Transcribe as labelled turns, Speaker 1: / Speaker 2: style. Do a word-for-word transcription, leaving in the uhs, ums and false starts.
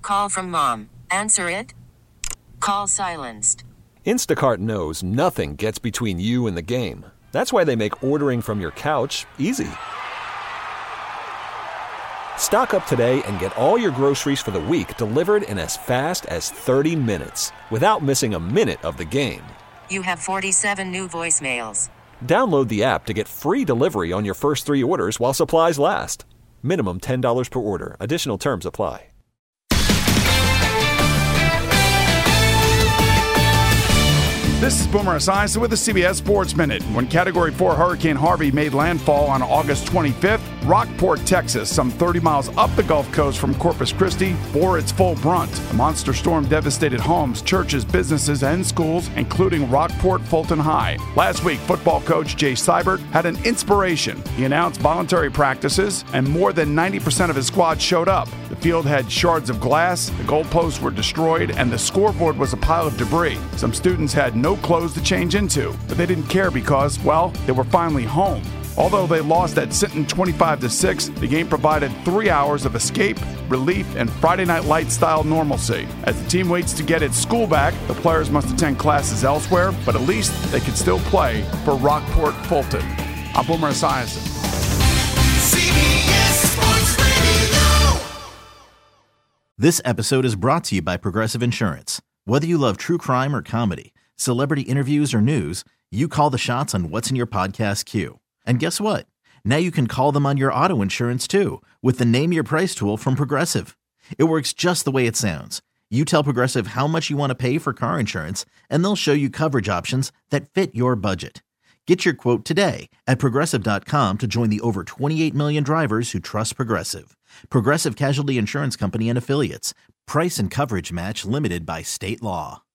Speaker 1: call from mom. Answer it. Call silenced.
Speaker 2: Instacart knows nothing gets between you and the game. That's why they make ordering from your couch easy. Stock up today and get all your groceries for the week delivered in as fast as thirty minutes without missing a minute of the game.
Speaker 1: You have forty-seven new voicemails.
Speaker 2: Download the app to get free delivery on your first three orders while supplies last. Minimum ten dollars per order. Additional terms apply.
Speaker 3: This is Boomer Esiason with the C B S Sports Minute. When Category four Hurricane Harvey made landfall on August twenty-fifth, Rockport, Texas, some thirty miles up the Gulf Coast from Corpus Christi, bore its full brunt. The monster storm devastated homes, churches, businesses, and schools, including Rockport Fulton High. Last week, football coach Jay Seibert had an inspiration. He announced voluntary practices, and more than ninety percent of his squad showed up. The field had shards of glass, the goalposts were destroyed, and the scoreboard was a pile of debris. Some students had no clothes to change into, but they didn't care because, well, they were finally home. Although they lost at Sinton twenty-five to six, the game provided three hours of escape, relief, and Friday Night Lights-style normalcy. As the team waits to get its school back, the players must attend classes elsewhere, but at least they can still play for Rockport Fulton. I'm Boomer Esiason.
Speaker 4: C B S Sports Radio.
Speaker 5: This episode is brought to you by Progressive Insurance. Whether you love true crime or comedy, celebrity interviews or news, you call the shots on what's in your podcast queue. And guess what? Now you can call them on your auto insurance too with the Name Your Price tool from Progressive. It works just the way it sounds. You tell Progressive how much you want to pay for car insurance, and they'll show you coverage options that fit your budget. Get your quote today at Progressive dot com to join the over twenty-eight million drivers who trust Progressive. Progressive Casualty Insurance Company and Affiliates. Price and coverage match limited by state law.